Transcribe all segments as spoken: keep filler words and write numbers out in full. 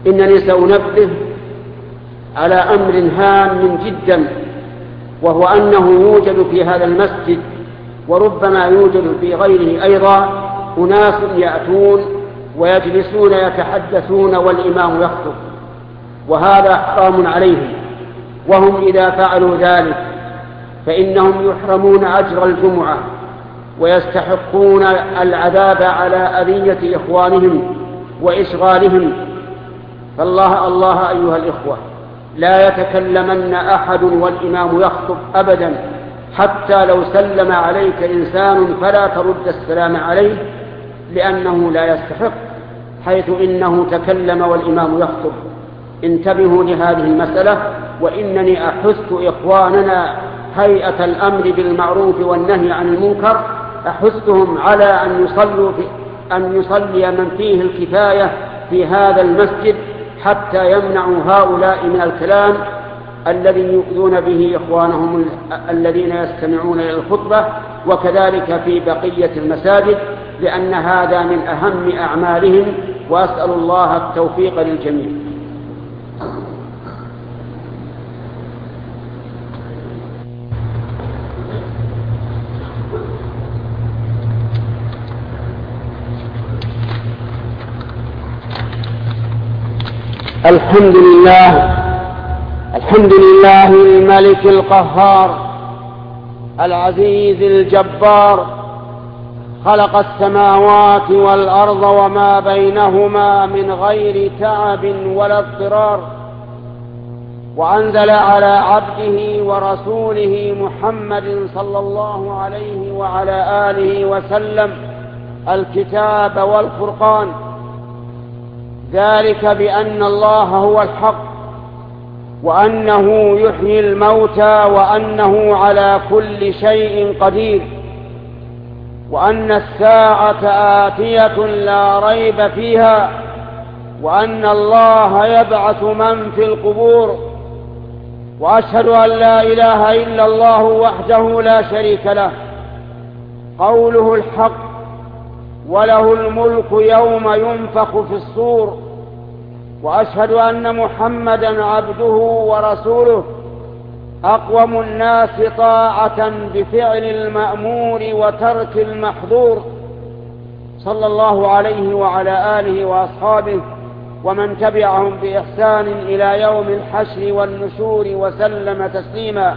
إنني سأنبه على أمر هام جدا، وهو أنه يوجد في هذا المسجد وربما يوجد في غيره أيضا أناس يأتون ويجلسون يتحدثون والإمام يخطب، وهذا حرام عليهم، وهم إذا فعلوا ذلك فإنهم يحرمون أجر الجمعة ويستحقون العذاب على أذية إخوانهم وإشغالهم. فالله الله أيها الإخوة، لا يتكلمن أحد والإمام يخطب أبدا، حتى لو سلم عليك إنسان فلا ترد السلام عليه، لأنه لا يستحق، حيث إنه تكلم والإمام يخطب. انتبهوا لهذه المسألة، وإنني أحث إخواننا هيئة الأمر بالمعروف والنهي عن المنكر، أحثهم على أن يصلوا في أن يصلي من فيه الكفاية في هذا المسجد، حتى يمنعوا هؤلاء من الكلام الذي يؤذون به إخوانهم الذين يستمعون إلى الخطبة، وكذلك في بقية المساجد، لأن هذا من أهم أعمالهم، وأسأل الله التوفيق للجميع. الحمد لله الحمد لله الملك القهار العزيز الجبار، خلق السماوات والأرض وما بينهما من غير تعب ولا اضطرار، وأنزل على عبده ورسوله محمد صلى الله عليه وعلى آله وسلم الكتاب والفرقان، ذلك بأن الله هو الحق، وأنه يحيي الموتى، وأنه على كل شيء قدير، وأن الساعة آتية لا ريب فيها، وأن الله يبعث من في القبور. وأشهد أن لا إله إلا الله وحده لا شريك له، قوله الحق، وله الملك يوم ينفخ في الصور. وأشهد أن محمدا عبده ورسوله، أقوم الناس طاعة بفعل المأمور وترك المحظور، صلى الله عليه وعلى آله وأصحابه ومن تبعهم بإحسان إلى يوم الحشر والنشور، وسلم تسليما.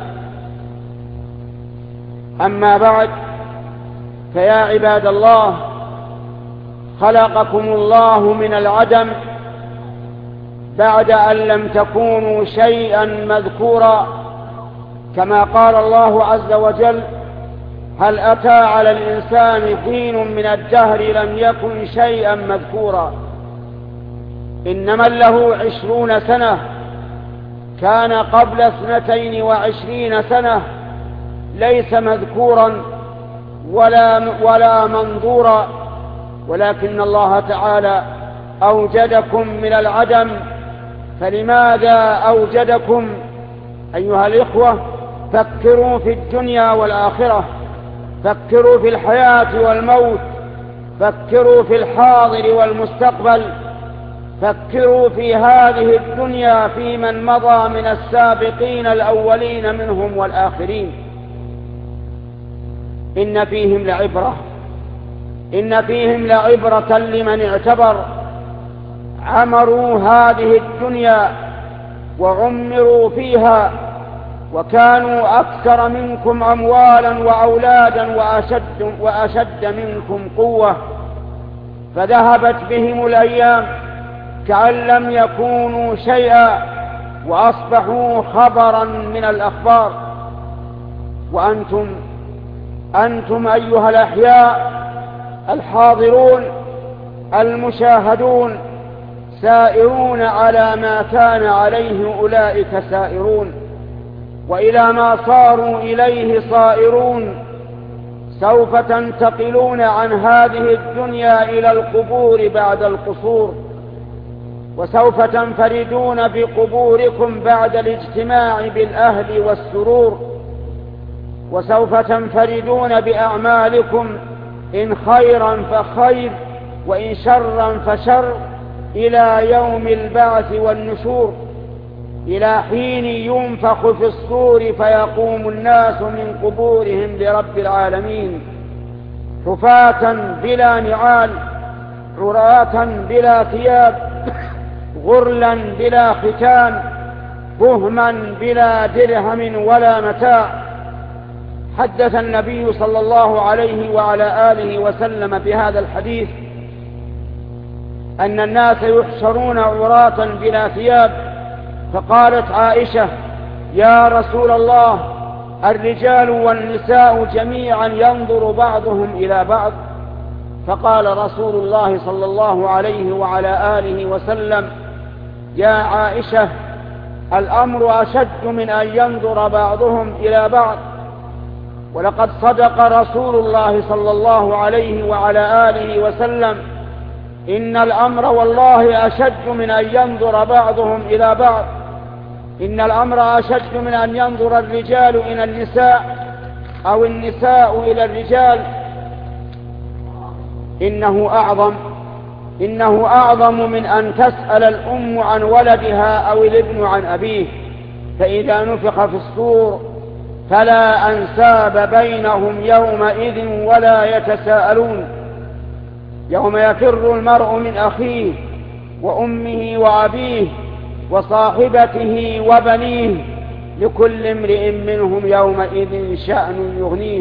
أما بعد، فيا عباد الله، خلقكم الله من العدم بعد أن لم تكونوا شيئا مذكورا، كما قال الله عز وجل: هل أتى على الإنسان حين من الدهر لم يكن شيئا مذكورا. إن من له عشرون سنة كان قبل اثنتين وعشرين سنة ليس مذكورا ولا, ولا منظورا، ولكن الله تعالى أوجدكم من العدم. فلماذا أوجدكم أيها الإخوة؟ فكروا في الدنيا والآخرة، فكروا في الحياة والموت، فكروا في الحاضر والمستقبل، فكروا في هذه الدنيا في من مضى من السابقين الأولين منهم والآخرين. إن فيهم لعبرة إن فيهم لعبرة لمن اعتبر. عمروا هذه الدنيا وعمروا فيها، وكانوا أكثر منكم أموالا وأولادا وأشد, وأشد منكم قوة، فذهبت بهم الأيام كأن لم يكونوا شيئا، وأصبحوا خبرا من الأخبار. وأنتم أنتم أيها الأحياء الحاضرون المشاهدون سائرون على ما كان عليه أولئك سائرون، وإلى ما صاروا إليه صائرون. سوف تنتقلون عن هذه الدنيا إلى القبور بعد القصور، وسوف تنفردون بقبوركم بعد الاجتماع بالأهل والسرور، وسوف تنفردون بأعمالكم، إن خيرا فخير وإن شرا فشر، إلى يوم البعث والنشور، إلى حين ينفخ في الصور فيقوم الناس من قبورهم لرب العالمين حفاة بلا نعال، عراة بلا ثياب، غرلا بلا ختان، بهما بلا درهم ولا متاع. حدث النبي صلى الله عليه وعلى آله وسلم بهذا الحديث أن الناس يحشرون عراة بلا ثياب، فقالت عائشة: يا رسول الله، الرجال والنساء جميعا ينظر بعضهم إلى بعض؟ فقال رسول الله صلى الله عليه وعلى آله وسلم: يا عائشة، الأمر أشد من أن ينظر بعضهم إلى بعض، ولقد صدق رسول الله صلى الله عليه وعلى آله وسلم: إن الأمر والله أشد من أن ينظر بعضهم إلى بعض، إن الأمر أشد من أن ينظر الرجال إلى النساء أو النساء إلى الرجال. إنه أعظم إنه أعظم من أن تسأل الأم عن ولدها أو الابن عن أبيه، فإذا نفخ في الصور فلا أنساب بينهم يومئذ ولا يتساءلون، يوم يفر المرء من أخيه وأمه وأبيه وصاحبته وبنيه، لكل امرئ منهم يومئذ شأن يغنيه.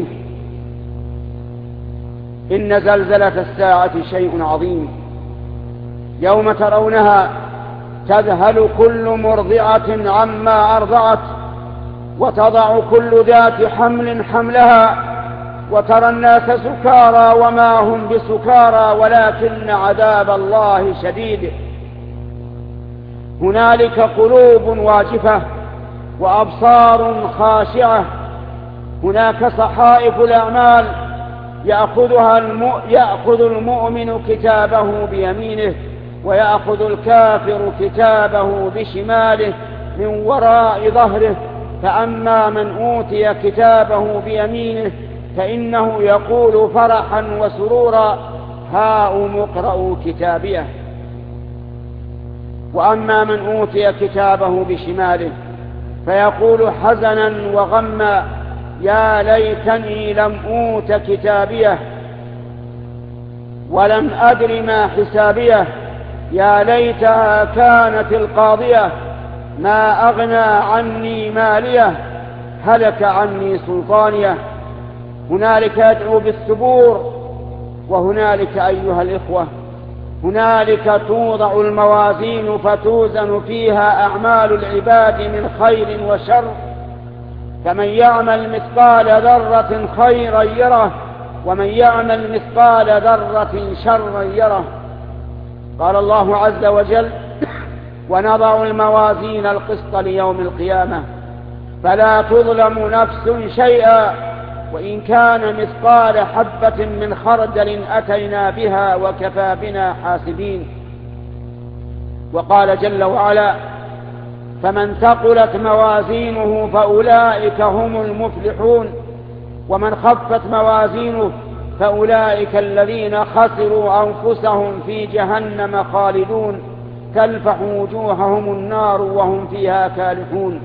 إن زلزلة الساعة شيء عظيم، يوم ترونها تذهل كل مرضعة عما أرضعت، وتضع كل ذات حمل حملها، وترى الناس سكارى وما هم بسكارى ولكن عذاب الله شديد. هنالك قلوب واجفة وأبصار خاشعة، هناك صحائف الأعمال يأخذها الم... يأخذ المؤمن كتابه بيمينه، ويأخذ الكافر كتابه بشماله من وراء ظهره. فأما من أوتي كتابه بيمينه فإنه يقول فرحا وسرورا: هاؤم اقرءوا كتابيه. وأما من أوتي كتابه بشماله فيقول حزنا وغما: يا ليتني لم أوت كتابيه ولم أدر ما حسابيه، يا ليتها كانت القاضية، ما أغنى عني ماليه، هلك عني سلطانيه. هنالك يدعو بالثبور، وهنالك أيها الإخوة هنالك توضع الموازين فتوزن فيها أعمال العباد من خير وشر، فمن يعمل مثقال ذرة خيرا يره، ومن يعمل مثقال ذرة شرا يره. قال الله عز وجل: ونضع الموازين القسط ليوم القيامة فلا تظلم نفس شيئا وإن كان مثقال حبة من خردل أتينا بها وكفى بنا حاسبين. وقال جل وعلا: فمن ثقلت موازينه فأولئك هم المفلحون، ومن خفت موازينه فأولئك الذين خسروا أنفسهم في جهنم خالدون، تلفح وجوههم النار وهم فيها كالحون.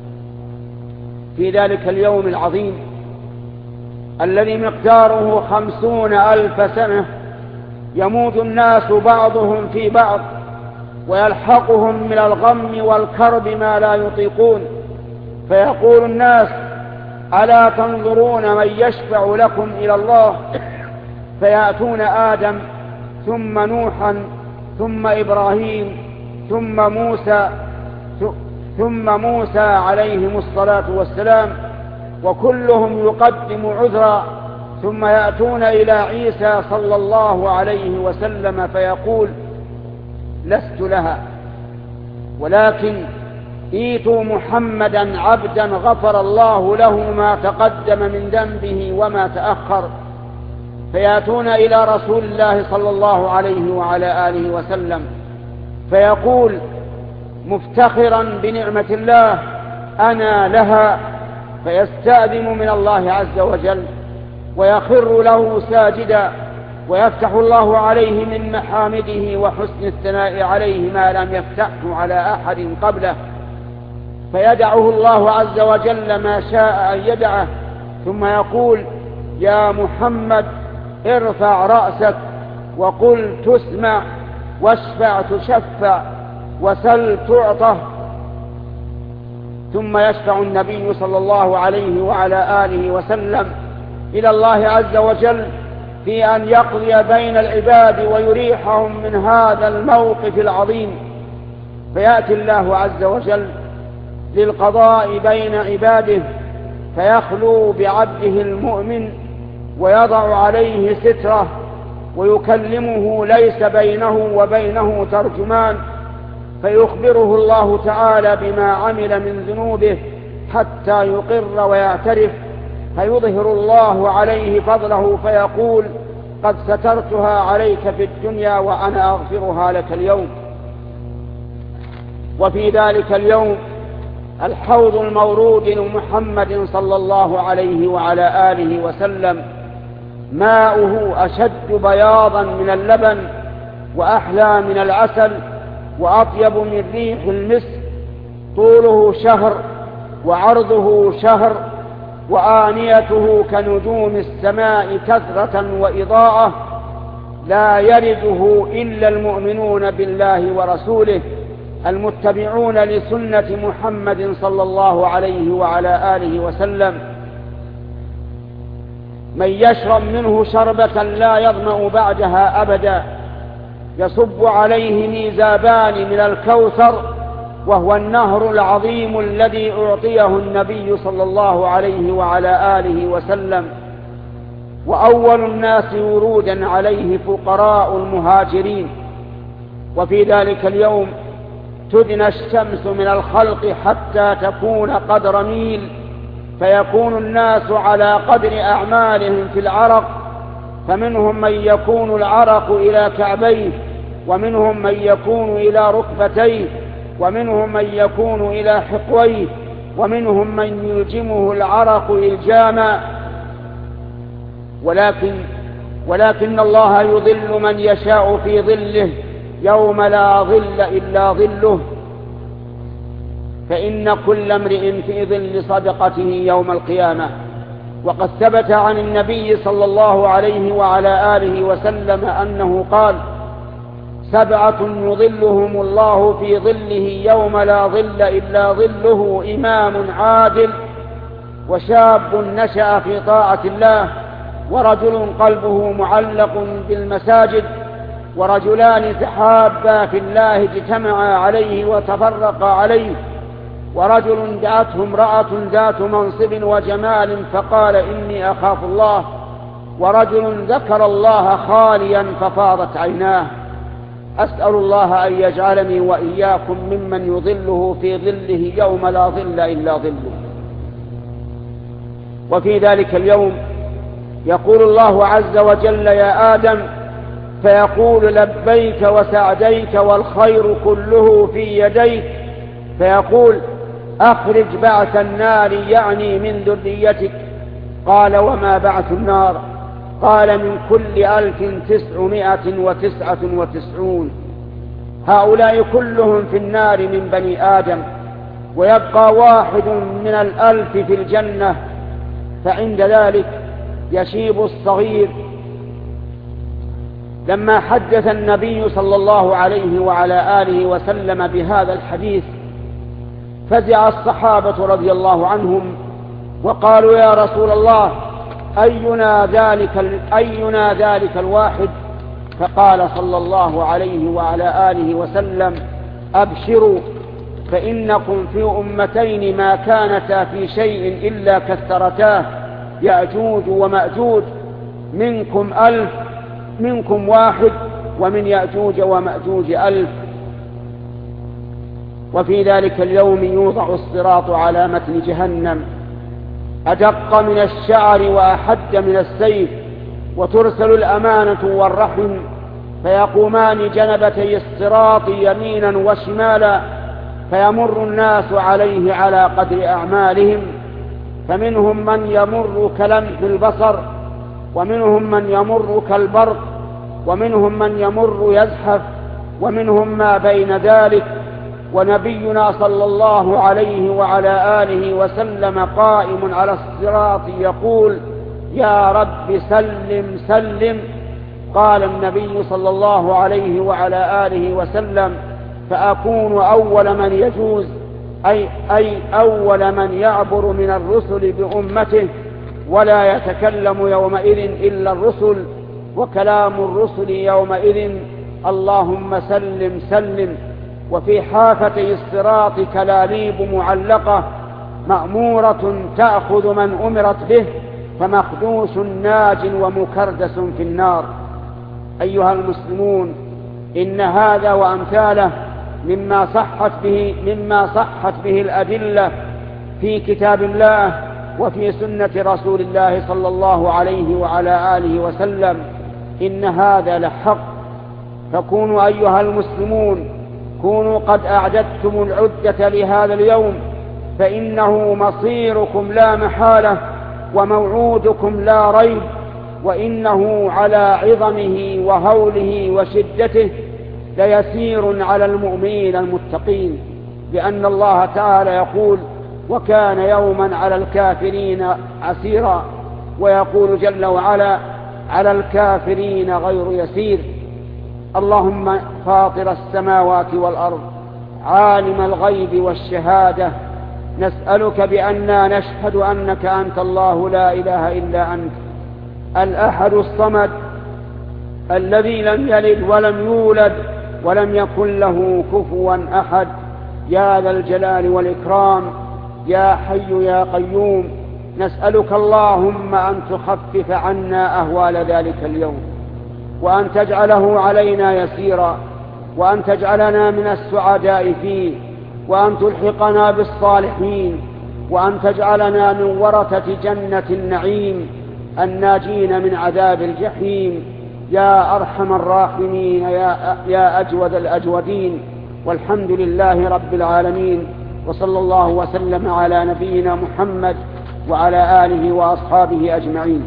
في ذلك اليوم العظيم الذي مقداره خمسون ألف سنة يموت الناس بعضهم في بعض، ويلحقهم من الغم والكرب ما لا يطيقون، فيقول الناس: ألا تنظرون من يشفع لكم إلى الله؟ فيأتون آدم ثم نوحا ثم إبراهيم ثم موسى ثم موسى عليهم الصلاة والسلام، وكلهم يقدم عذرا، ثم يأتون إلى عيسى صلى الله عليه وسلم فيقول: لست لها، ولكن ايتوا محمدا عبدا غفر الله له ما تقدم من ذنبه وما تأخر. فيأتون إلى رسول الله صلى الله عليه وعلى آله وسلم فيقول مفتخرا بنعمة الله: أنا لها. فيستأذن من الله عز وجل ويخر له ساجدا ويفتح الله عليه من محامده وحسن الثناء عليه ما لم يفتحه على أحد قبله، فيدعه الله عز وجل ما شاء أن يدعه، ثم يقول: يا محمد ارفع رأسك وقل تسمع واشفع تشفع وسل تعطى. ثم يشفع النبي صلى الله عليه وعلى آله وسلم إلى الله عز وجل في أن يقضي بين العباد ويريحهم من هذا الموقف العظيم، فيأتي الله عز وجل للقضاء بين عباده فيخلو بعبده المؤمن ويضع عليه ستره ويكلمه ليس بينه وبينه ترجمان، فيخبره الله تعالى بما عمل من ذنوبه حتى يقر ويعترف، فيظهر الله عليه فضله فيقول: قد سترتها عليك في الدنيا وأنا أغفرها لك اليوم. وفي ذلك اليوم الحوض المورود لمحمد صلى الله عليه وعلى آله وسلم ماؤه أشد بياضا من اللبن وأحلى من العسل وأطيب من ريح المسك، طوله شهر وعرضه شهر، وآنيته كنجوم السماء كثرة وإضاءة، لا يرده إلا المؤمنون بالله ورسوله المتبعون لسنة محمد صلى الله عليه وعلى آله وسلم. من يشرب منه شربة لا يظمأ بعدها أبدا، يصب عليه ميزابان من الكوثر، وهو النهر العظيم الذي أعطيه النبي صلى الله عليه وعلى آله وسلم. وأول الناس ورودا عليه فقراء المهاجرين. وفي ذلك اليوم تدنى الشمس من الخلق حتى تكون قدر ميل، فيكون الناس على قدر أعمالهم في العرق، فمنهم من يكون العرق إلى كعبيه، ومنهم من يكون إلى ركبتيه، ومنهم من يكون إلى حقويه، ومنهم من يلجمه العرق إلجاما. ولكن, ولكن الله يظل من يشاء في ظله يوم لا ظل إلا ظله، فإن كل امرئ في ظل صدقته يوم القيامة. وقد ثبت عن النبي صلى الله عليه وعلى آله وسلم أنه قال: سبعة يظلهم الله في ظله يوم لا ظل إلا ظله: إمام عادل، وشاب نشأ في طاعة الله، ورجل قلبه معلق بالمساجد، ورجلان تحابا في الله اجتمعا عليه وتفرقا عليه، ورجل دعته امرأة ذات منصب وجمال فقال: إني أخاف الله، ورجل ذكر الله خاليا ففاضت عيناه. أسأل الله أن يجعلني وإياكم ممن يظله في ظله يوم لا ظل إلا ظله. وفي ذلك اليوم يقول الله عز وجل: يا آدم، فيقول: لبيك وسعديك والخير كله في يديك، فيقول: أخرج بعث النار، يعني من ذريتك. قال: وما بعث النار؟ قال: من كل ألف تسعمائة وتسعة وتسعون. هؤلاء كلهم في النار من بني آدم، ويبقى واحد من الألف في الجنة، فعند ذلك يشيب الصغير. لما حدث النبي صلى الله عليه وعلى آله وسلم بهذا الحديث فزع الصحابة رضي الله عنهم وقالوا: يا رسول الله، أينا ذلك, أينا ذلك الواحد؟ فقال صلى الله عليه وعلى آله وسلم: أبشروا، فإنكم في أمتين ما كانتا في شيء إلا كثرتاه، يأجوج ومأجوج، منكم ألف، منكم واحد، ومن يأجوج ومأجوج ألف. وفي ذلك اليوم يوضع الصراط على متن جهنم أدق من الشعر وأحد من السيف، وترسل الأمانة والرحم، فيقومان جنبتي الصراط يمينا وشمالا، فيمر الناس عليه على قدر أعمالهم، فمنهم من يمر كلمح البصر، ومنهم من يمر كالبرق، ومنهم من يمر يزحف، ومنهم ما بين ذلك. ونبينا صلى الله عليه وعلى آله وسلم قائم على الصراط يقول: يا رب سلم سلم. قال النبي صلى الله عليه وعلى آله وسلم: فأكون أول من يجوز، أي, أي أول من يعبر من الرسل بأمته، ولا يتكلم يومئذ إلا الرسل، وكلام الرسل يومئذ: اللهم سلم سلم. وفي حافتي الصراط كلاليب معلقة مأمورة تأخذ من أمرت به، فمخدوش ناج ومكردس في النار. أيها المسلمون، إن هذا وأمثاله مما صحت به, مما صحت به الأدلة في كتاب الله وفي سنة رسول الله صلى الله عليه وعلى آله وسلم. إن هذا لحق. فكونوا أيها المسلمون كونوا قد أعددتم العدة لهذا اليوم، فإنه مصيركم لا محالة وموعودكم لا ريب، وإنه على عظمه وهوله وشدته ليسير على المؤمنين المتقين، لأن الله تعالى يقول: وكان يوما على الكافرين عسيرا، ويقول جل وعلا: على الكافرين غير يسير. اللهم فاطر السماوات والأرض، عالم الغيب والشهادة، نسألك بأننا نشهد أنك أنت الله لا إله إلا أنت، الأحد الصمد، الذي لم يلد ولم يولد ولم يكن له كفوا أحد، يا ذا الجلال والإكرام، يا حي يا قيوم. نسألك اللهم أن تخفف عنا أهوال ذلك اليوم، وأن تجعله علينا يسيرا، وأن تجعلنا من السعداء فيه، وأن تلحقنا بالصالحين، وأن تجعلنا من ورثة جنة النعيم الناجين من عذاب الجحيم، يا أرحم الراحمين، يا, يا أجود الأجودين. والحمد لله رب العالمين، وصلى الله وسلم على نبينا محمد وعلى آله وأصحابه أجمعين.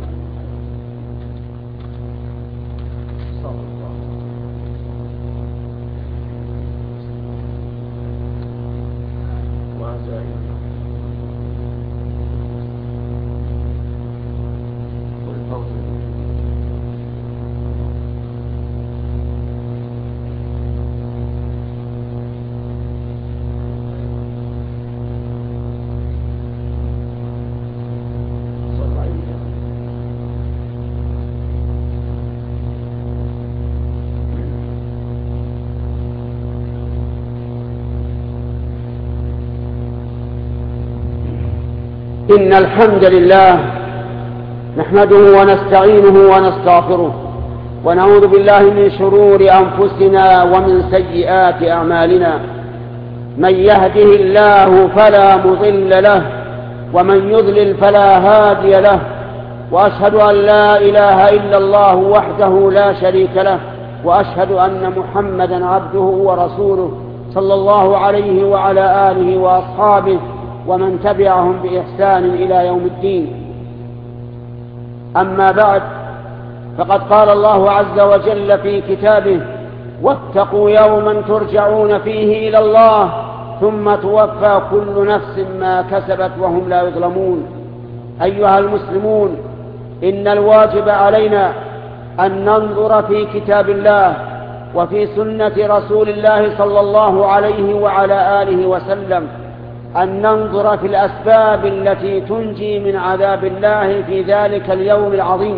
إن الحمد لله نحمده ونستعينه ونستغفره، ونعوذ بالله من شرور أنفسنا ومن سيئات أعمالنا. من يهده الله فلا مضل له، ومن يضلل فلا هادي له، وأشهد أن لا إله إلا الله وحده لا شريك له، وأشهد أن محمدا عبده ورسوله صلى الله عليه وعلى آله وأصحابه ومن تبعهم بإحسان إلى يوم الدين. أما بعد، فقد قال الله عز وجل في كتابه: واتقوا يوما ترجعون فيه إلى الله ثم توفى كل نفس ما كسبت وهم لا يظلمون. أيها المسلمون، إن الواجب علينا أن ننظر في كتاب الله وفي سنة رسول الله صلى الله عليه وعلى آله وسلم، أن ننظر في الأسباب التي تنجي من عذاب الله في ذلك اليوم العظيم،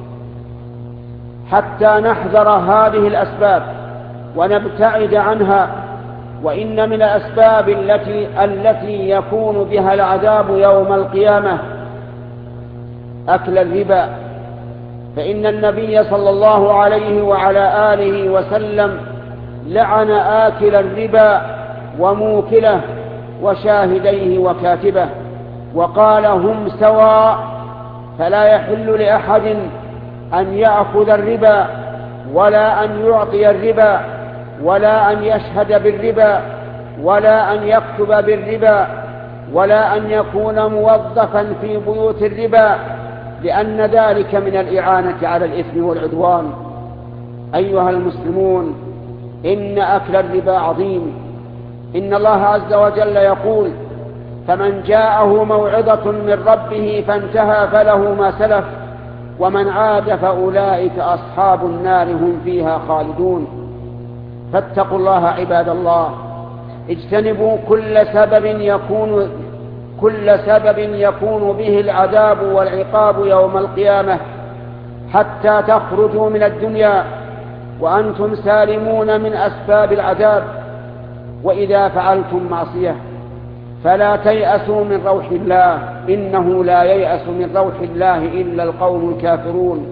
حتى نحذر هذه الأسباب ونبتعد عنها. وإن من الأسباب التي, التي يكون بها العذاب يوم القيامة أكل الربا، فإن النبي صلى الله عليه وعلى آله وسلم لعن آكل الربا وموكله وشاهديه وكاتبه، وقال: هم سواء، فلا يحل لأحد أن يأخذ الربا ولا أن يعطي الربا ولا أن يشهد بالربا ولا أن يكتب بالربا ولا أن يكون موظفا في بيوت الربا، لأن ذلك من الإعانة على الإثم والعدوان. أيها المسلمون، إن أكل الربا عظيم. إن الله عز وجل يقول: فمن جاءه موعظة من ربه فانتهى فله ما سلف ومن عاد فأولئك أصحاب النار هم فيها خالدون. فاتقوا الله عباد الله، اجتنبوا كل سبب يكون كل سبب يكون به العذاب والعقاب يوم القيامة حتى تخرجوا من الدنيا وأنتم سالمون من أسباب العذاب. وإذا فعلتم معصية فلا تيأسوا من روح الله، إنه لا ييأس من روح الله إلا القوم الكافرون.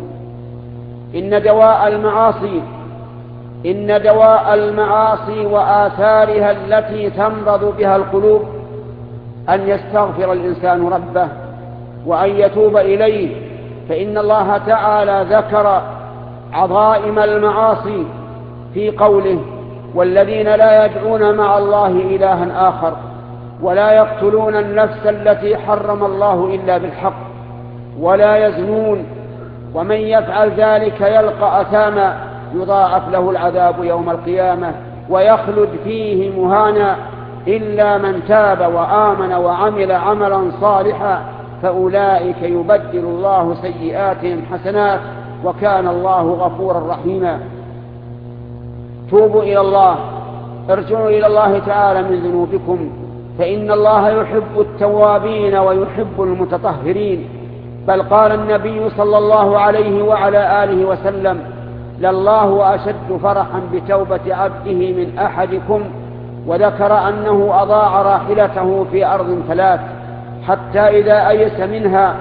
إن دواء المعاصي إن دواء المعاصي وآثارها التي تمرض بها القلوب أن يستغفر الإنسان ربه وأن يتوب إليه، فإن الله تعالى ذكر عظائم المعاصي في قوله: والذين لا يدعون مع الله إلها آخر ولا يقتلون النفس التي حرم الله إلا بالحق ولا يزنون ومن يفعل ذلك يلقى أثاما يضاعف له العذاب يوم القيامة ويخلد فيه مهانا إلا من تاب وآمن وعمل عملا صالحا فأولئك يبدل الله سيئاتهم حسنات وكان الله غفورا رحيما. توبوا إلى الله، ارجعوا إلى الله تعالى من ذنوبكم، فإن الله يحب التوابين ويحب المتطهرين. بل قال النبي صلى الله عليه وعلى آله وسلم: لله أشد فرحا بتوبة عبده من أحدكم، وذكر أنه أضاع راحلته في أرض ثلاث حتى إذا أيس منها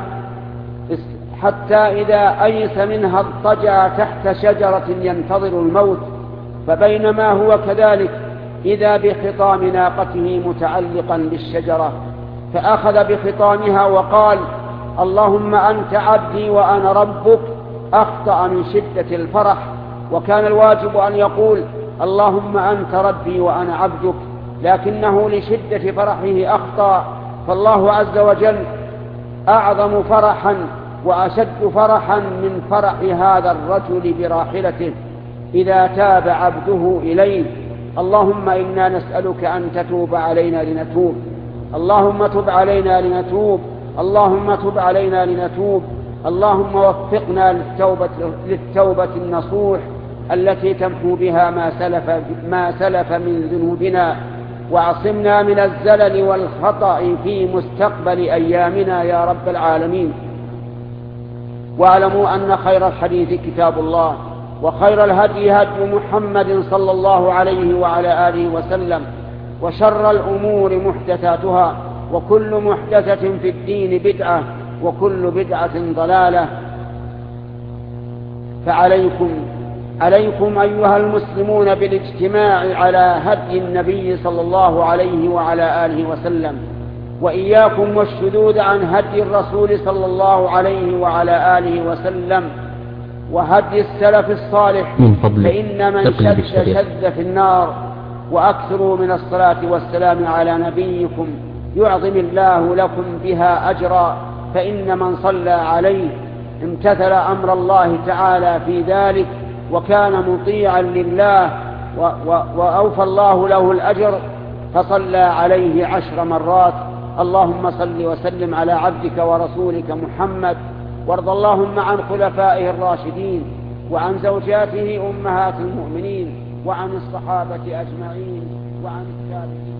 حتى إذا أيس منها اضطجع تحت شجرة ينتظر الموت، فبينما هو كذلك إذا بخطام ناقته متعلقا بالشجرة، فأخذ بخطامها وقال: اللهم أنت عبدي وأنا ربك. أخطأ من شدة الفرح، وكان الواجب أن يقول: اللهم أنت ربي وأنا عبدك، لكنه لشدة فرحه أخطأ. فالله عز وجل أعظم فرحا وأشد فرحا من فرح هذا الرجل براحلته إذا تاب عبده إليه. اللهم إنا نسألك أن تتوب علينا لنتوب، اللهم تب علينا لنتوب، اللهم تب علينا لنتوب. اللهم وفقنا للتوبة, للتوبة النصوح التي تمحو بها ما سلف, ما سلف من ذنوبنا، واعصمنا من الزلل والخطأ في مستقبل أيامنا يا رب العالمين. واعلموا أن خير الحديث كتاب الله، وخير الهدي هدي محمد صلى الله عليه وعلى آله وسلم، وشر الأمور محدثاتها، وكل محدثة في الدين بدعة، وكل بدعة ضلالة. فعليكم عليكم أيها المسلمون بالاجتماع على هدي النبي صلى الله عليه وعلى آله وسلم، وإياكم والشذوذ عن هدي الرسول صلى الله عليه وعلى آله وسلم وهدي السلف الصالح، فإن من شذ شذ في النار. وأكثروا من الصلاة والسلام على نبيكم يعظم الله لكم بها أجرا، فإن من صلى عليه امتثل أمر الله تعالى في ذلك وكان مطيعا لله وأوفى الله له الأجر، فصلى عليه عشر مرات. اللهم صل وسلم على عبدك ورسولك محمد، وارض اللهم عن خلفائه الراشدين وعن زوجاته أمهات المؤمنين وعن الصحابة أجمعين وعن التابعين.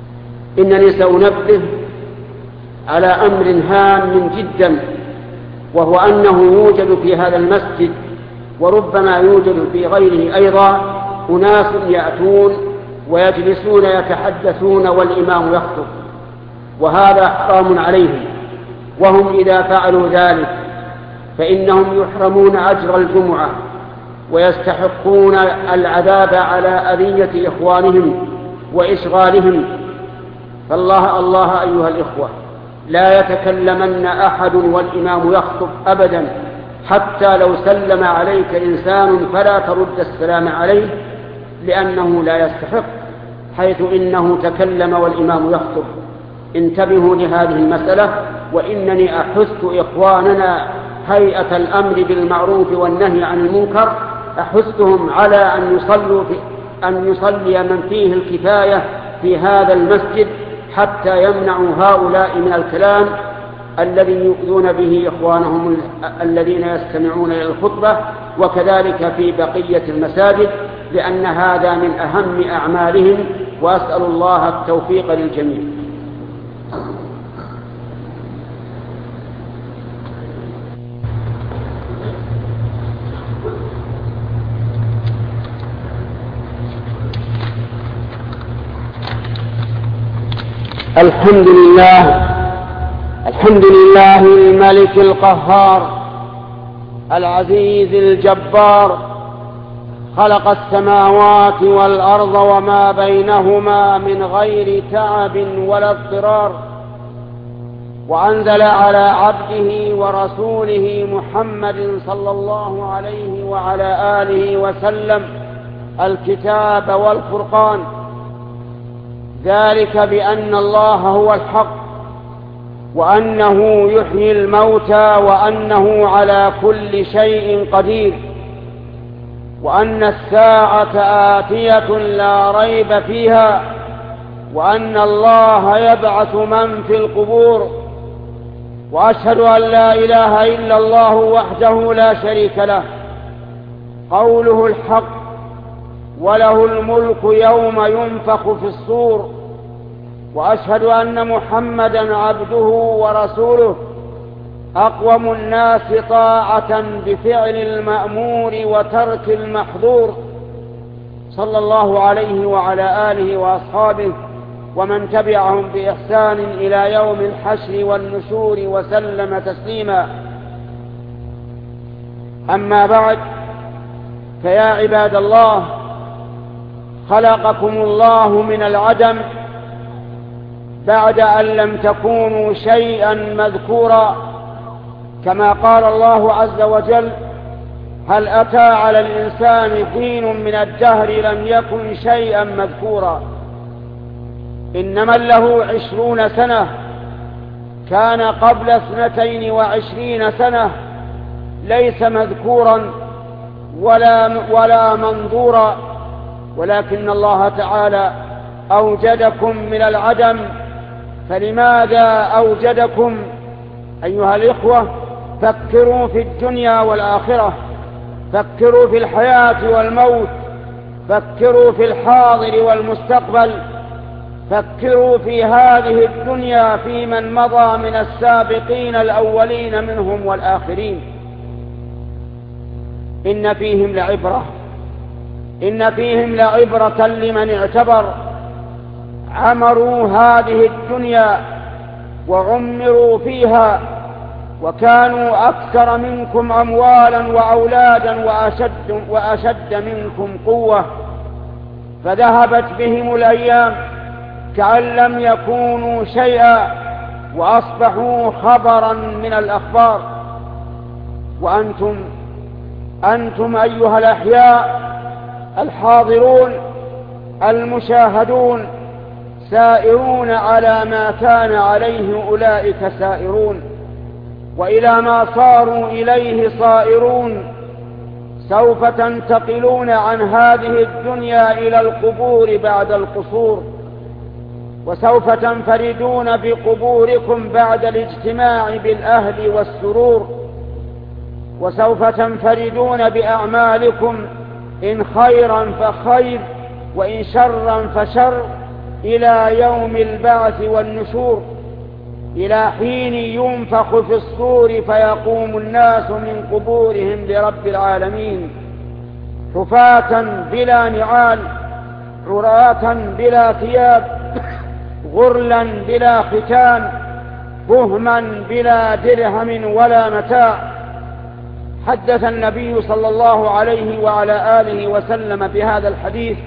إنني سأنبه على أمر هام جدا، وهو أنه يوجد في هذا المسجد وربما يوجد في غيره أيضا أناس يأتون ويجلسون يتحدثون والإمام يخطب، وهذا حرام عليهم، وهم إذا فعلوا ذلك فإنهم يحرمون أجر الجمعة ويستحقون العذاب على أذية إخوانهم وإشغالهم. فالله الله أيها الإخوة، لا يتكلمن أحد والإمام يخطب أبدا، حتى لو سلم عليك إنسان فلا ترد السلام عليه، لأنه لا يستحق، حيث إنه تكلم والإمام يخطب. انتبهوا لهذه المسألة، وإنني أحث إخواننا هيئة الأمر بالمعروف والنهي عن المنكر، أحثهم على أن يصلوا في أن يصلي من فيه الكفاية في هذا المسجد، حتى يمنعوا هؤلاء من الكلام الذي يؤذون به إخوانهم الذين يستمعون إلى الخطبة، وكذلك في بقية المساجد، لأن هذا من أهم أعمالهم، وأسأل الله التوفيق للجميع. الحمد لله الحمد لله الملك القهار العزيز الجبار، خلق السماوات والأرض وما بينهما من غير تعب ولا اضطرار، وأنزل على عبده ورسوله محمد صلى الله عليه وعلى آله وسلم الكتاب والفرقان، ذلك بأن الله هو الحق، وأنه يحيي الموتى، وأنه على كل شيء قدير، وأن الساعة آتية لا ريب فيها، وأن الله يبعث من في القبور. وأشهد أن لا إله إلا الله وحده لا شريك له، قوله الحق، وله الملك يوم ينفخ في الصور. وأشهد أن محمدا عبده ورسوله، أقوم الناس طاعة بفعل المأمور وترك المحظور، صلى الله عليه وعلى آله وأصحابه ومن تبعهم بإحسان إلى يوم الحشر والنشور، وسلم تسليما. أما بعد، فيا عباد الله، خلقكم الله من العدم بعد أن لم تكونوا شيئا مذكورا، كما قال الله عز وجل: هل أتى على الإنسان حين من الدهر لم يكن شيئا مذكورا. إن من له عشرون سنة كان قبل اثنتين وعشرين سنة ليس مذكورا ولا, ولا منظورا، ولكن الله تعالى أوجدكم من العدم. فلماذا أوجدكم أيها الإخوة؟ فكروا في الدنيا والآخرة، فكروا في الحياة والموت، فكروا في الحاضر والمستقبل، فكروا في هذه الدنيا في من مضى من السابقين الأولين منهم والآخرين. إن فيهم لعبرة إن فيهم لعبرة لمن اعتبر. عمروا هذه الدنيا وعمروا فيها، وكانوا أكثر منكم أموالا وأولادا وأشد, وأشد منكم قوة، فذهبت بهم الأيام كأن لم يكونوا شيئا، وأصبحوا خبرا من الأخبار. وأنتم أنتم أيها الأحياء الحاضرون المشاهدون سائرون على ما كان عليه أولئك سائرون، وإلى ما صاروا إليه صائرون. سوف تنتقلون عن هذه الدنيا إلى القبور بعد القصور، وسوف تنفردون بقبوركم بعد الاجتماع بالأهل والسرور، وسوف تنفردون بأعمالكم إن خيرا فخير وإن شرا فشر، إلى يوم البعث والنشور. إلى حين ينفخ في الصور فيقوم الناس من قبورهم لرب العالمين حفاة بلا نعال عراة بلا ثياب غرلا بلا ختان بهما بلا درهم ولا متاع. حدث النبي صلى الله عليه وعلى آله وسلم بهذا الحديث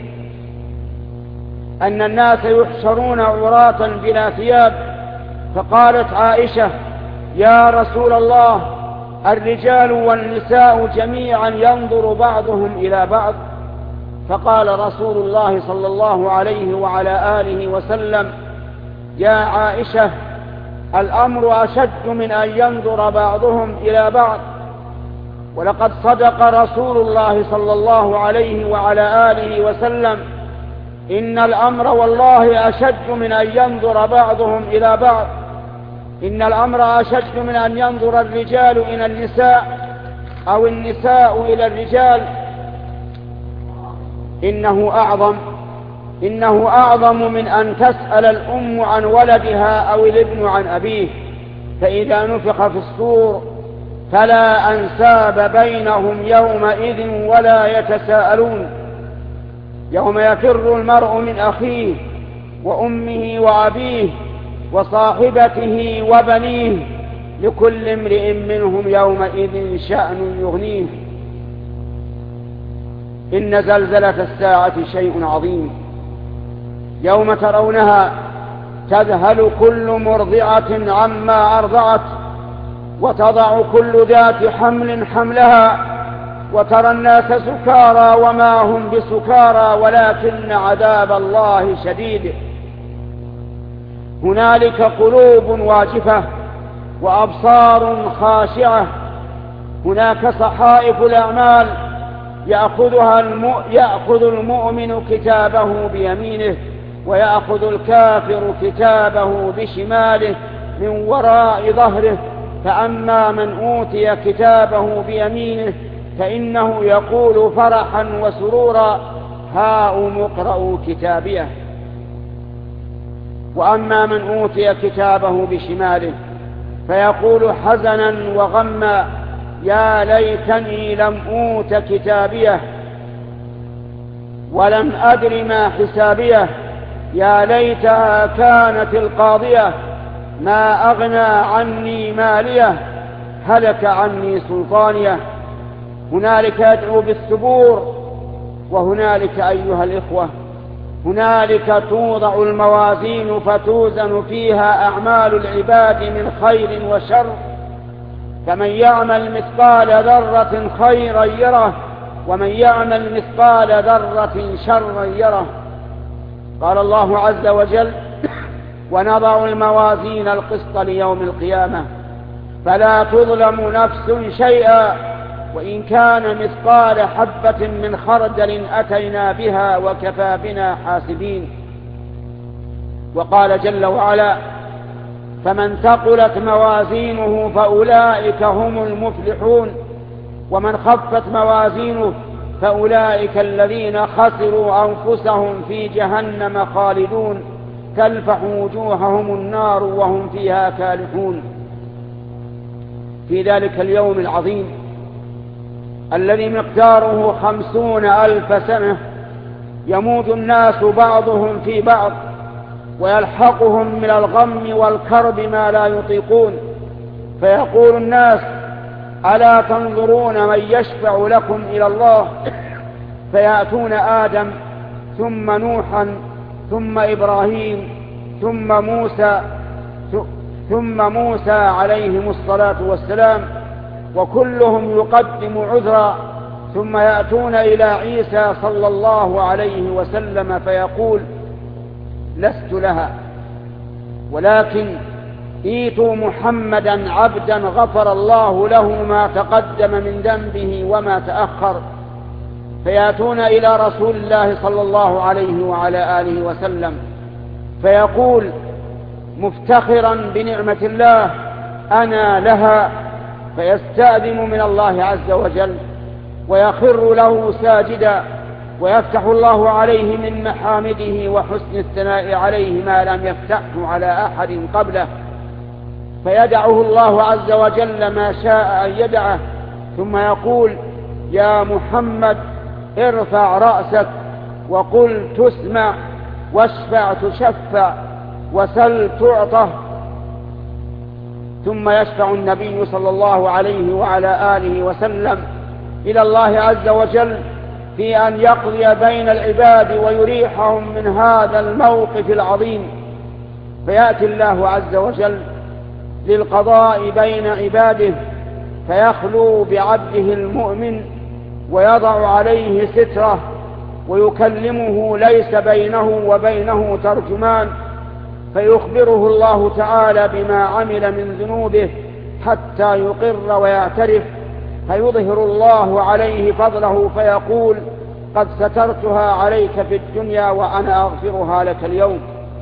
أن الناس يحشرون عراة بلا ثياب، فقالت عائشة: يا رسول الله، الرجال والنساء جميعا ينظر بعضهم إلى بعض؟ فقال رسول الله صلى الله عليه وعلى آله وسلم: يا عائشة، الأمر أشد من أن ينظر بعضهم إلى بعض، ولقد صدق رسول الله صلى الله عليه وعلى آله وسلم: إن الأمر والله أشد من أن ينظر بعضهم إلى بعض، إن الأمر أشد من أن ينظر الرجال إلى النساء أو النساء إلى الرجال. إنه أعظم إنه أعظم من أن تسأل الأم عن ولدها أو الابن عن أبيه. فإذا نفخ في الصور فلا أنساب بينهم يومئذ ولا يتساءلون، يوم يفر المرء من أخيه وأمه وأبيه وصاحبته وبنيه لكل امرئ منهم يومئذ شأن يغنيه. إن زلزلة الساعة شيء عظيم، يوم ترونها تذهل كل مرضعة عما أرضعت وتضع كل ذات حمل حملها وترى الناس سكارى وما هم بسكارى ولكن عذاب الله شديد. هنالك قلوب واجفة وأبصار خاشعة، هناك صحائف الأعمال يأخذها الم... يأخذ المؤمن كتابه بيمينه ويأخذ الكافر كتابه بشماله من وراء ظهره. فأما من أوتي كتابه بيمينه فإنه يقول فرحا وسرورا: هاؤم اقرءوا كتابيه. وأما من أوتي كتابه بشماله فيقول حزنا وغما: يا ليتني لم أوت كتابيه ولم أدر ما حسابيه، يا ليتها كانت القاضية، ما أغنى عني ماليه، هلك عني سلطانيه. هنالك يدعو بالثبور، وهنالك أيها الإخوة هنالك توضع الموازين فتوزن فيها أعمال العباد من خير وشر، فمن يعمل مثقال ذرة خيرا يره ومن يعمل مثقال ذرة شرا يره. قال الله عز وجل: ونضع الموازين القسط ليوم القيامة فلا تظلم نفس شيئا وإن كان مثقال حبة من خردل أتينا بها وكفى بنا حاسبين. وقال جل وعلا: فمن ثقلت موازينه فأولئك هم المفلحون ومن خفت موازينه فأولئك الذين خسروا أنفسهم في جهنم خالدون تلفح وجوههم النار وهم فيها كالحون. في ذلك اليوم العظيم الذي مقداره خمسون ألف سنة يموت الناس بعضهم في بعض ويلحقهم من الغم والكرب ما لا يطيقون، فيقول الناس: ألا تنظرون من يشفع لكم إلى الله؟ فيأتون آدم ثم نوحا ثم إبراهيم ثم موسى ثم موسى عليهم الصلاة والسلام، وكلهم يقدم عذرا، ثم يأتون إلى عيسى صلى الله عليه وسلم فيقول: لست لها، ولكن ايتوا محمدا عبدا غفر الله له ما تقدم من ذنبه وما تأخر. فيأتون إلى رسول الله صلى الله عليه وعلى آله وسلم فيقول مفتخرا بنعمة الله: أنا لها. فيستأذن من الله عز وجل ويخر له ساجدا، ويفتح الله عليه من محامده وحسن الثناء عليه ما لم يفتحه على أحد قبله. فيدعه الله عز وجل ما شاء أن يدعه، ثم يقول: يا محمد ارفع رأسك وقل تسمع واشفع تشفع وسل تعطى. ثم يشفع النبي صلى الله عليه وعلى آله وسلم إلى الله عز وجل في أن يقضي بين العباد ويريحهم من هذا الموقف العظيم، فيأتي الله عز وجل للقضاء بين عباده فيخلو بعبده المؤمن ويضع عليه ستره ويكلمه ليس بينه وبينه ترجمان، فيخبره الله تعالى بما عمل من ذنوبه حتى يقر ويعترف، فيظهر الله عليه فضله فيقول: قد سترتها عليك في الدنيا وأنا أغفرها لك اليوم.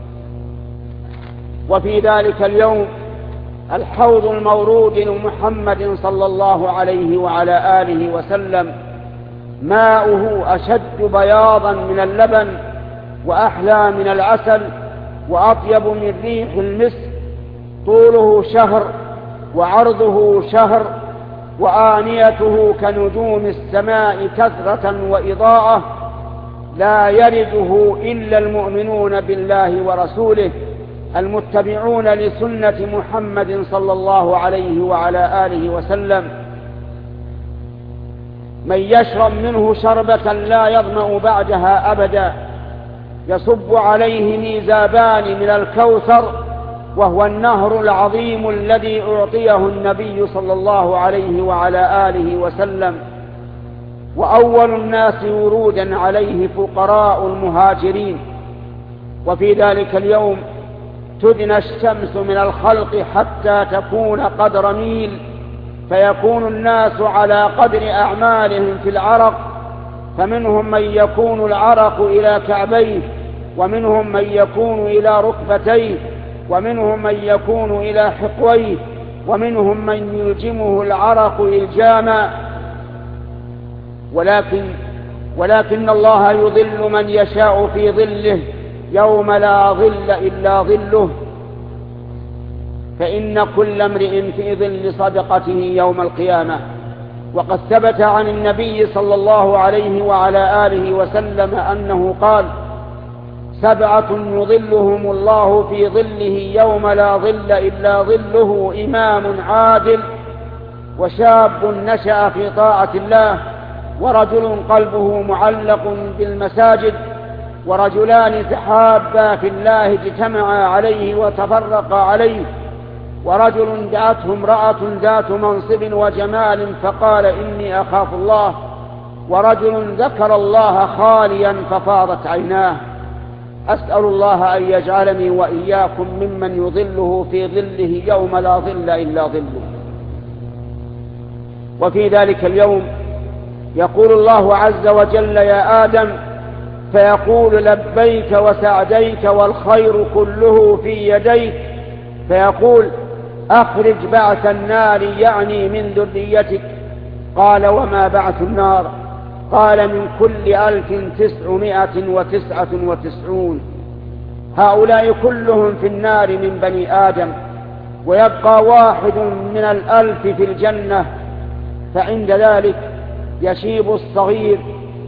وفي ذلك اليوم الحوض المورود لمحمد صلى الله عليه وعلى آله وسلم ماؤه أشد بياضا من اللبن وأحلى من العسل وأطيب من ريح المسك، طوله شهر وعرضه شهر وآنيته كنجوم السماء كثرة وإضاءة، لا يرده إلا المؤمنون بالله ورسوله المتبعون لسنة محمد صلى الله عليه وعلى آله وسلم. من يشرب منه شربة لا يظمأ بعدها أبدا، يصب عليه ميزابان من الكوثر، وهو النهر العظيم الذي أعطيه النبي صلى الله عليه وعلى آله وسلم. وأول الناس ورودا عليه فقراء المهاجرين. وفي ذلك اليوم تدنى الشمس من الخلق حتى تكون قدر ميل، فيكون الناس على قدر أعمالهم في العرق، فمنهم من يكون العرق إلى كعبيه، ومنهم من يكون إلى ركبتيه، ومنهم من يكون إلى حقويه، ومنهم من يلجمه العرق إلجاما. ولكن ولكن الله يظل من يشاء في ظله يوم لا ظل إلا ظله، فإن كل امرئ في ظل صدقته يوم القيامة. وقد ثبت عن النبي صلى الله عليه وعلى آله وسلم أنه قال: سبعة يظلهم الله في ظله يوم لا ظل إلا ظله: إمام عادل، وشاب نشأ في طاعة الله، ورجل قلبه معلق بالمساجد، ورجلان تحابا في الله اجتمعا عليه وتفرقا عليه، ورجل دعته امرأة ذات منصب وجمال فقال: إني أخاف الله، ورجل ذكر الله خاليا ففاضت عيناه. أسأل الله أن يجعلني وإياكم ممن يظله في ظله يوم لا ظل إلا ظله. وفي ذلك اليوم يقول الله عز وجل: يا آدم، فيقول: لبيك وسعديك والخير كله في يديك، فيقول: أخرج بعث النار، يعني من ذريتك. قال: وما بعث النار؟ قال: من كل ألف تسعمائة وتسعة وتسعون. هؤلاء كلهم في النار من بني آدم، ويبقى واحد من الألف في الجنة، فعند ذلك يشيب الصغير.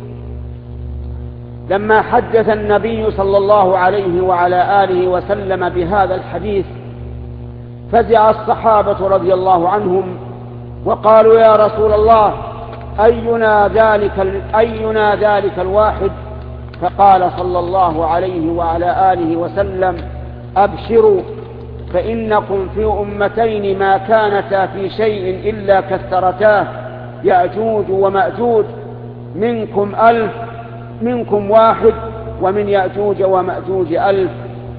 لما حدث النبي صلى الله عليه وعلى آله وسلم بهذا الحديث فزع الصحابة رضي الله عنهم وقالوا: يا رسول الله، أينا ذلك, أينا ذلك الواحد؟ فقال صلى الله عليه وعلى آله وسلم: أبشروا، فإنكم في أمتين ما كانتا في شيء إلا كثرتاه، يأجوج ومأجوج، منكم ألف، منكم واحد، ومن يأجوج ومأجوج ألف.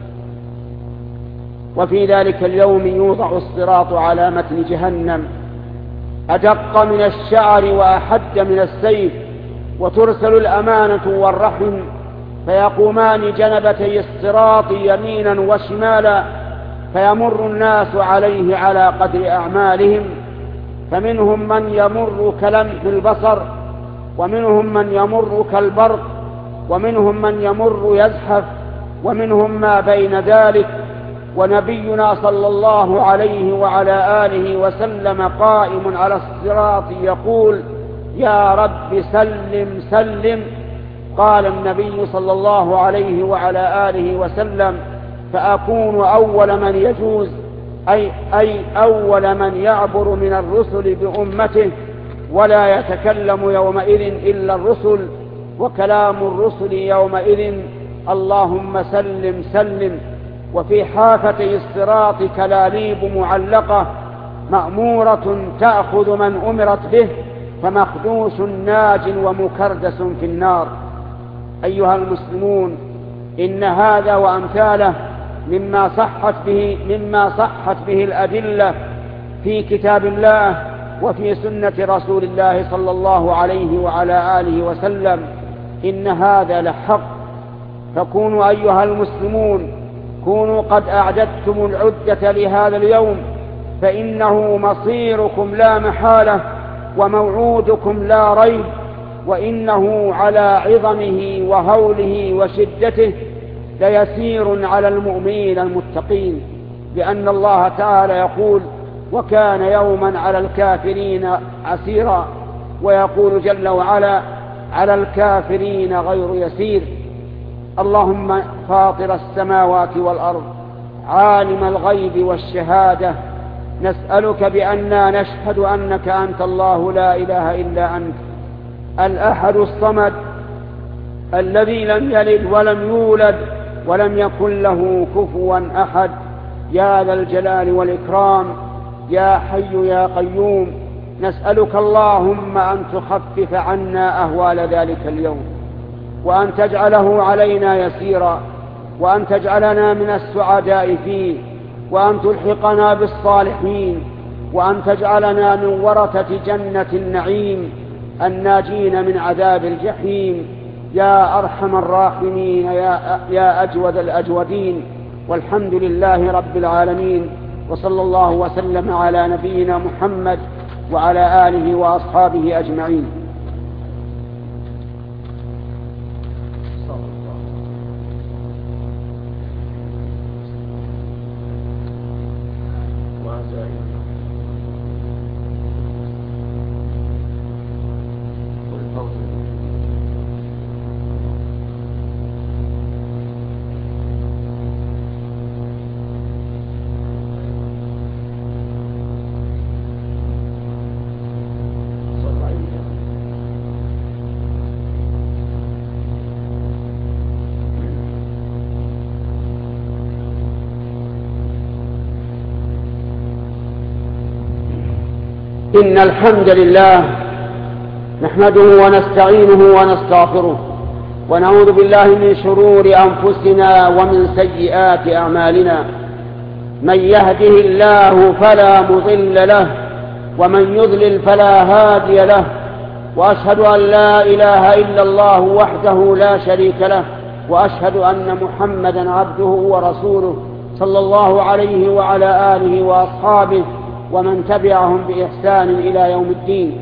وفي ذلك اليوم يوضع الصراط على متن جهنم أدق من الشعر وأحد من السيف، وترسل الأمانة والرحم، فيقومان جنبتي الصراط يمينا وشمالا، فيمر الناس عليه على قدر أعمالهم، فمنهم من يمر كلمح البصر، ومنهم من يمر كالبرق، ومنهم من يمر يزحف، ومنهم ما بين ذلك، ونبينا صلى الله عليه وعلى آله وسلم قائم على الصراط يقول: يا رب سلم سلم. قال النبي صلى الله عليه وعلى آله وسلم: فأكون أول من يجوز أي, أي أول من يعبر من الرسل بأمته، ولا يتكلم يومئذ إلا الرسل، وكلام الرسل يومئذ: اللهم سلم سلم. وفي حافتي الصراط كلاليب معلقة مأمورة تأخذ من أمرت به، فمخدوش ناج ومكردس في النار. أيها المسلمون، إن هذا وأمثاله مما صحت به, مما صحت به الأدلة في كتاب الله وفي سنة رسول الله صلى الله عليه وعلى آله وسلم. إن هذا لحق. فكونوا أيها المسلمون كونوا قد أعددتم العدة لهذا اليوم، فإنه مصيركم لا محالة وموعودكم لا ريب، وإنه على عظمه وهوله وشدته ليسير على المؤمنين المتقين، لأن الله تعالى يقول: وكان يوما على الكافرين عسيرا، ويقول جل وعلا: على الكافرين غير يسير. اللهم فاطر السماوات والأرض عالم الغيب والشهادة، نسألك بأننا نشهد أنك أنت الله لا إله إلا أنت الأحد الصمد الذي لم يلد ولم يولد ولم يكن له كفوا أحد، يا ذا الجلال والإكرام، يا حي يا قيوم. نسألك اللهم أن تخفف عنا أهوال ذلك اليوم، وأن تجعله علينا يسيرا، وأن تجعلنا من السعداء فيه، وأن تلحقنا بالصالحين، وأن تجعلنا من ورثة جنة النعيم الناجين من عذاب الجحيم، يا أرحم الراحمين، يا, يا أجود الأجودين. والحمد لله رب العالمين، وصلى الله وسلم على نبينا محمد وعلى آله وأصحابه أجمعين. إن الحمد لله نحمده ونستعينه ونستغفره، ونعوذ بالله من شرور أنفسنا ومن سيئات أعمالنا. من يهده الله فلا مضل له، ومن يضلل فلا هادي له، وأشهد أن لا إله إلا الله وحده لا شريك له، وأشهد أن محمدا عبده ورسوله صلى الله عليه وعلى آله وأصحابه ومن تبعهم بإحسان إلى يوم الدين.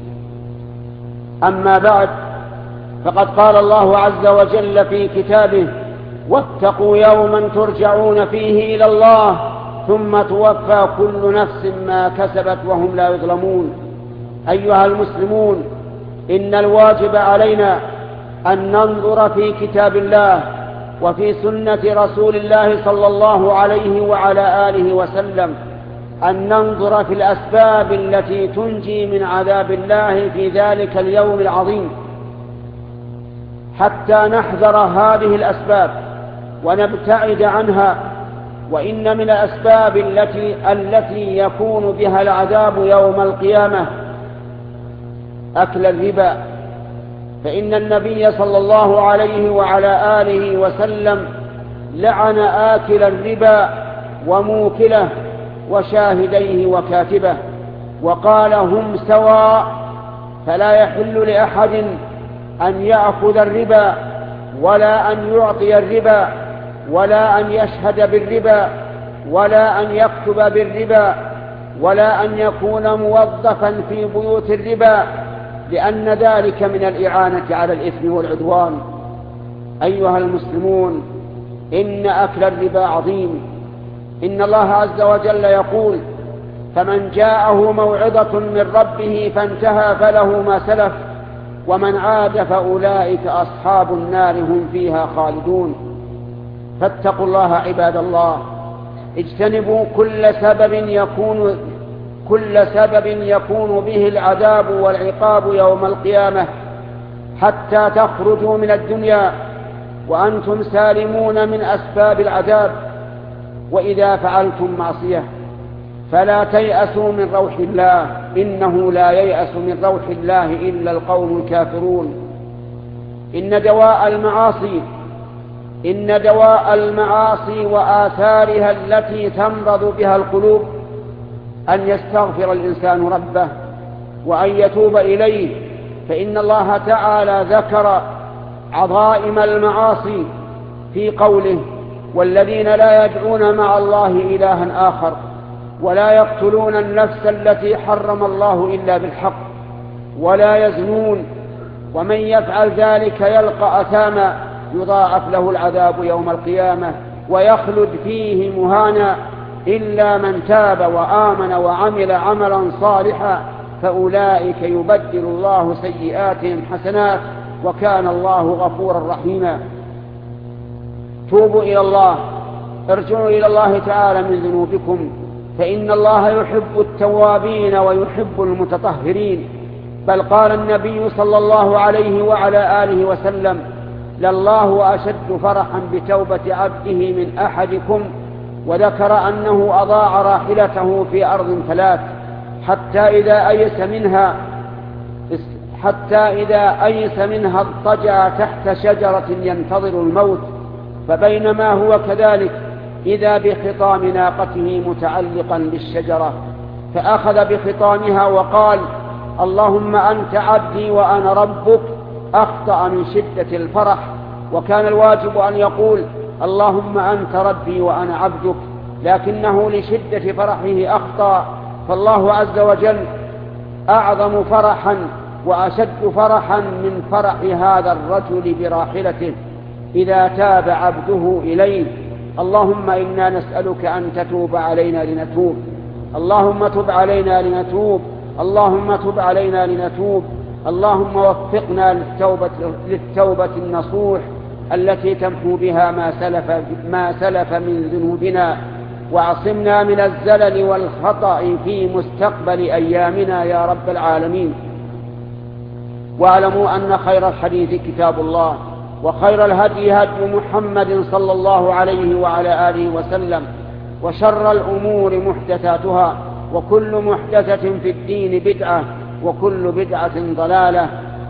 أما بعد، فقد قال الله عز وجل في كتابه: واتقوا يوما ترجعون فيه إلى الله ثم توفى كل نفس ما كسبت وهم لا يظلمون. أيها المسلمون، إن الواجب علينا أن ننظر في كتاب الله وفي سنة رسول الله صلى الله عليه وعلى آله وسلم، أن ننظر في الأسباب التي تنجي من عذاب الله في ذلك اليوم العظيم، حتى نحذر هذه الأسباب ونبتعد عنها. وإن من الأسباب التي, التي يكون بها العذاب يوم القيامة أكل الربا، فإن النبي صلى الله عليه وعلى آله وسلم لعن آكل الربا وموكله وشاهديه وكاتبه، وقال: هم سواء، فلا يحل لأحد أن يأخذ الربا ولا أن يعطي الربا ولا أن يشهد بالربا ولا أن يكتب بالربا ولا أن يكون موظفا في بيوت الربا، لأن ذلك من الإعانة على الإثم والعدوان. أيها المسلمون، إن أكل الربا عظيم، إن الله عز وجل يقول: فمن جاءه موعظة من ربه فانتهى فله ما سلف ومن عاد فأولئك أصحاب النار هم فيها خالدون. فاتقوا الله عباد الله، اجتنبوا كل سبب يكون كل سبب يكون به العذاب والعقاب يوم القيامة حتى تخرجوا من الدنيا وأنتم سالمون من أسباب العذاب. وإذا فعلتم معصية فلا تيأسوا من روح الله، إنه لا ييأس من روح الله إلا القوم الكافرون. إن دواء المعاصي إن دواء المعاصي وآثارها التي تمرض بها القلوب أن يستغفر الإنسان ربه وأن يتوب إليه، فإن الله تعالى ذكر عظائم المعاصي في قوله: والذين لا يدعون مع الله إلها آخر ولا يقتلون النفس التي حرم الله إلا بالحق ولا يزنون ومن يفعل ذلك يلقى أثاما يضاعف له العذاب يوم القيامة ويخلد فيه مهانا إلا من تاب وآمن وعمل عملا صالحا فأولئك يبدل الله سيئاتهم حسنات وكان الله غفورا رحيما. توبوا إلى الله، ارجعوا إلى الله تعالى من ذنوبكم، فإن الله يحب التوابين ويحب المتطهرين. بل قال النبي صلى الله عليه وعلى آله وسلم: لله أشد فرحا بتوبة عبده من أحدكم، وذكر أنه أضاع راحلته في أرض ثلاث حتى إذا أيس منها حتى إذا أيس منها اضطجع تحت شجرة ينتظر الموت، فبينما هو كذلك إذا بخطام ناقته متعلقا بالشجرة، فأخذ بخطامها وقال: اللهم أنت عبدي وأنا ربك. أخطأ من شدة الفرح، وكان الواجب أن يقول: اللهم أنت ربي وأنا عبدك، لكنه لشدة فرحه أخطأ. فالله عز وجل أعظم فرحا وأشد فرحا من فرح هذا الرجل براحلته إذا تاب عبده إليه. اللهم إنا نسألك أن تتوب علينا لنتوب، اللهم تب علينا لنتوب، اللهم تب علينا لنتوب، اللهم وفقنا للتوبة, للتوبة النصوح التي تمحو بها ما سلف, ما سلف من ذنوبنا، واعصمنا من الزلل والخطأ في مستقبل أيامنا يا رب العالمين. واعلموا أن خير الحديث كتاب الله، وخير الهدي هدي محمد صلى الله عليه وعلى آله وسلم، وشر الأمور محدثاتها، وكل محدثة في الدين بدعة، وكل بدعة ضلالة.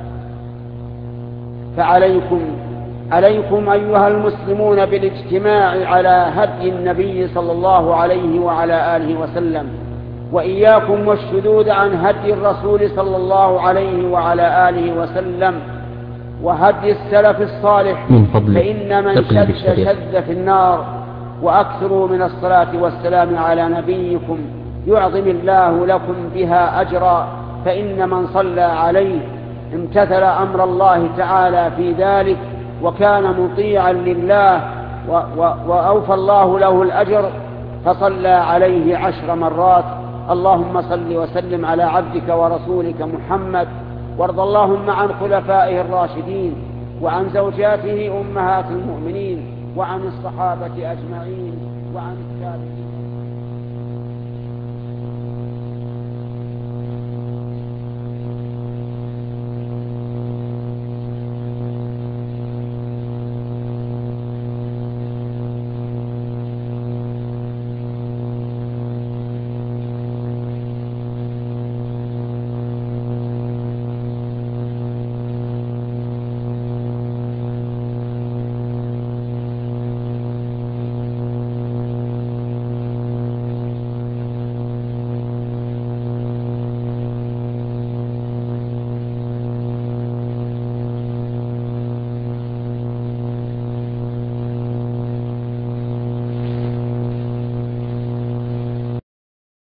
فعليكم عليكم أيها المسلمون بالاجتماع على هدي النبي صلى الله عليه وعلى آله وسلم، وإياكم والشذوذ عن هدي الرسول صلى الله عليه وعلى آله وسلم وهدي السلف الصالح، فإن من شذ شذ في النار. وأكثروا من الصلاة والسلام على نبيكم يعظم الله لكم بها أجرا، فإن من صلى عليه امتثل أمر الله تعالى في ذلك وكان مطيعا لله وأوفى الله له الأجر، فصلى عليه عشر مرات. اللهم صل وسلم على عبدك ورسولك محمد، وارض اللهم عن خلفائه الراشدين وعن زوجاته أمهات المؤمنين وعن الصحابة أجمعين وعن التابعين.